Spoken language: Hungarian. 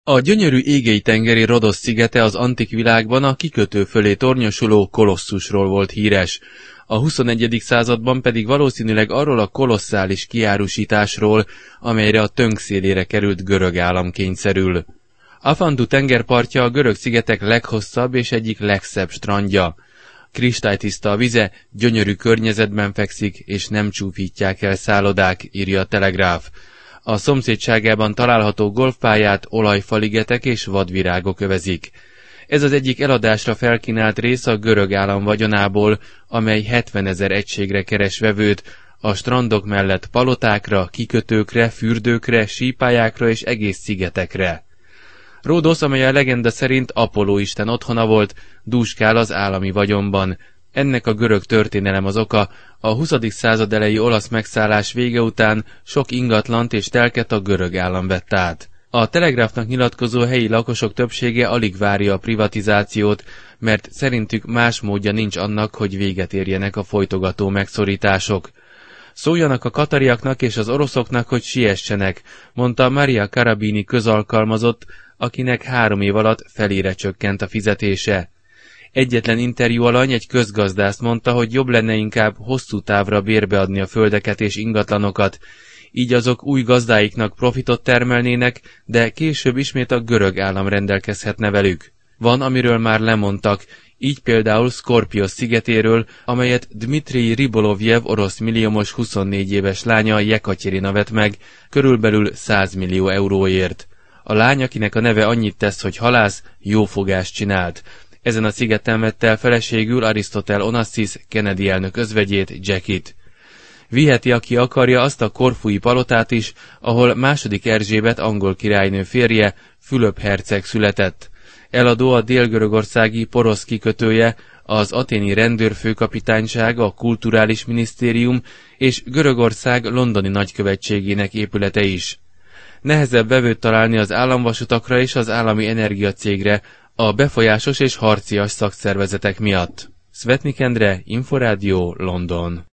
A gyönyörű égei-tengeri Rodosz szigete az antik világban a kikötő fölé tornyosuló kolosszusról volt híres. A 21. században pedig valószínűleg arról a kolosszális kiárusításról, amelyre a tönk szélére került görög állam kényszerül. Afantu tengerpartja a görög szigetek leghosszabb és egyik legszebb strandja. Kristálytiszta a vize, gyönyörű környezetben fekszik, és nem csúfítják el szállodák, írja a Telegráf. A szomszédságában található golfpályát olajfaligetek és vadvirágok övezik. Ez az egyik eladásra felkínált rész a görög állam vagyonából, amely 70 000 egységre keres vevőt, a strandok mellett palotákra, kikötőkre, fürdőkre, sípályákra és egész szigetekre. Ródosz, amely a legenda szerint Apolló isten otthona volt, dúskál az állami vagyonban. Ennek a görög történelem az oka, a 20. század elejé olasz megszállás vége után sok ingatlant és telket a görög állam vett át. A Telegráfnak nyilatkozó helyi lakosok többsége alig várja a privatizációt, mert szerintük más módja nincs annak, hogy véget érjenek a folytogató megszorítások. Szóljanak a katariaknak és az oroszoknak, hogy siessenek, mondta Maria Carabini közalkalmazott, akinek 3 év alatt felére csökkent a fizetése. Egyetlen interjú alany egy közgazdász mondta, hogy jobb lenne inkább hosszú távra bérbeadni a földeket és ingatlanokat, így azok új gazdáiknak profitot termelnének, de később ismét a görög állam rendelkezhetne velük. Van, amiről már lemondtak, így például Szkorpiosz szigetéről, amelyet Dmitrij Ribolovjev orosz milliómos 24 éves lánya Jekatyerina vett meg, körülbelül 100 millió euróért. A lány, akinek a neve annyit tesz, hogy halász, jófogást csinált. Ezen a szigeten vette el feleségül Arisztotel Onassis, Kennedy elnök özvegyét, Jackit. Viheti, aki akarja, azt a korfui palotát is, ahol II. Erzsébet angol királynő férje, Fülöp herceg született. Eladó a délgörögországi Porosz kikötője, az athéni rendőrfőkapitányság, a kulturális minisztérium és Görögország londoni nagykövetségének épülete is. Nehezebb vevőt találni az államvasutakra és az állami energiacégre, a befolyásos és harcias szakszervezetek miatt. Szvetnik Endre, Inforádió, London.